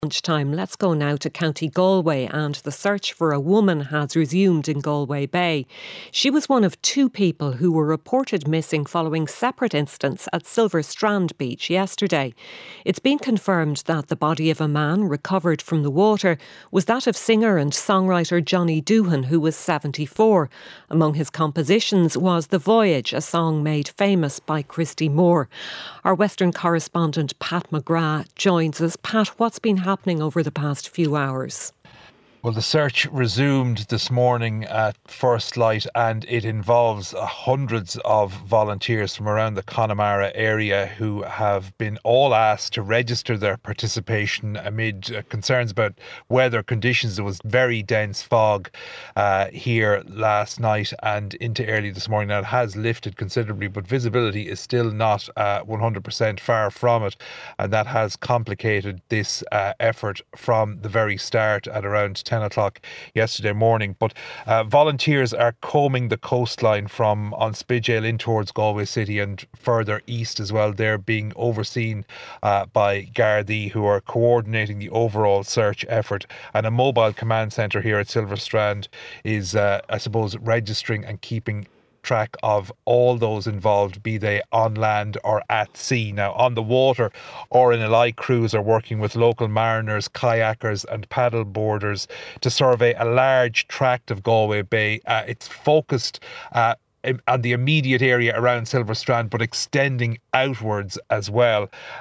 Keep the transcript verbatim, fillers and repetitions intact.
Lunchtime. Let's go now to County Galway, and the search for a woman has resumed in Galway Bay. She was one of two people who were reported missing following separate incidents at Silver Strand Beach yesterday. It's been confirmed that the body of a man recovered from the water was that of singer and songwriter Johnny Doohan, who was seventy-four. Among his compositions was The Voyage, a song made famous by Christy Moore. Our Western correspondent Pat McGrath joins us. Pat, what's been happening happening over the past few hours? Well, the search resumed this morning at first light, and it involves uh, hundreds of volunteers from around the Connemara area who have been all asked to register their participation amid uh, concerns about weather conditions. There was very dense fog uh, here last night and into early this morning. Now, it has lifted considerably, but visibility is still not uh, one hundred percent, far from it, and that has complicated this uh, effort from the very start at around ten o'clock yesterday morning. But uh, volunteers are combing the coastline from Onspidgale in towards Galway City and further east as well. They're being overseen uh, by Gardaí, who are coordinating the overall search effort. And a mobile command centre here at Silver Strand is, uh, I suppose, registering and keeping track of all those involved, be they on land or at sea. Now, on the water, R N L I crews are working with local mariners, kayakers and paddle boarders to survey a large tract of Galway Bay. Uh, it's focused uh, on the immediate area around Silver Strand, but extending outwards as well.